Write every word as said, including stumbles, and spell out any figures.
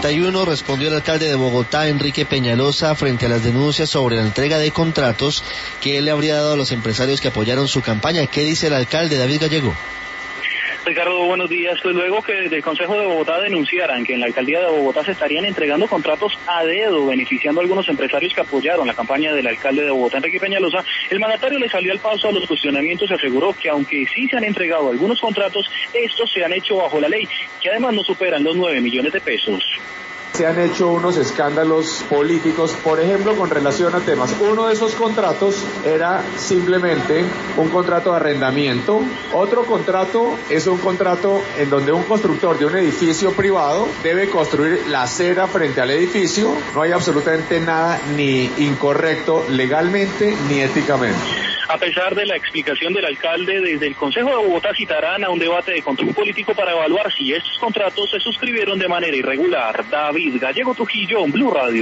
treinta y uno respondió el alcalde de Bogotá, Enrique Peñalosa, frente a las denuncias sobre la entrega de contratos que él le habría dado a los empresarios que apoyaron su campaña. ¿Qué dice el alcalde David Gallego? Ricardo, buenos días. Pues luego que desde el Consejo de Bogotá denunciaran que en la alcaldía de Bogotá se estarían entregando contratos a dedo, beneficiando a algunos empresarios que apoyaron la campaña del alcalde de Bogotá, Enrique Peñalosa, el mandatario le salió al paso a los cuestionamientos y aseguró que aunque sí se han entregado algunos contratos, estos se han hecho bajo la ley, que además no superan los nueve millones de pesos. Se han hecho unos escándalos políticos, por ejemplo, con relación a temas. Uno de esos contratos era simplemente un contrato de arrendamiento. Otro contrato es un contrato en donde un constructor de un edificio privado debe construir la acera frente al edificio. No hay absolutamente nada ni incorrecto legalmente ni éticamente. A pesar de la explicación del alcalde, desde el Consejo de Bogotá citarán a un debate de control político para evaluar si estos contratos se suscribieron de manera irregular. David Gallego Trujillo, Blue Radio.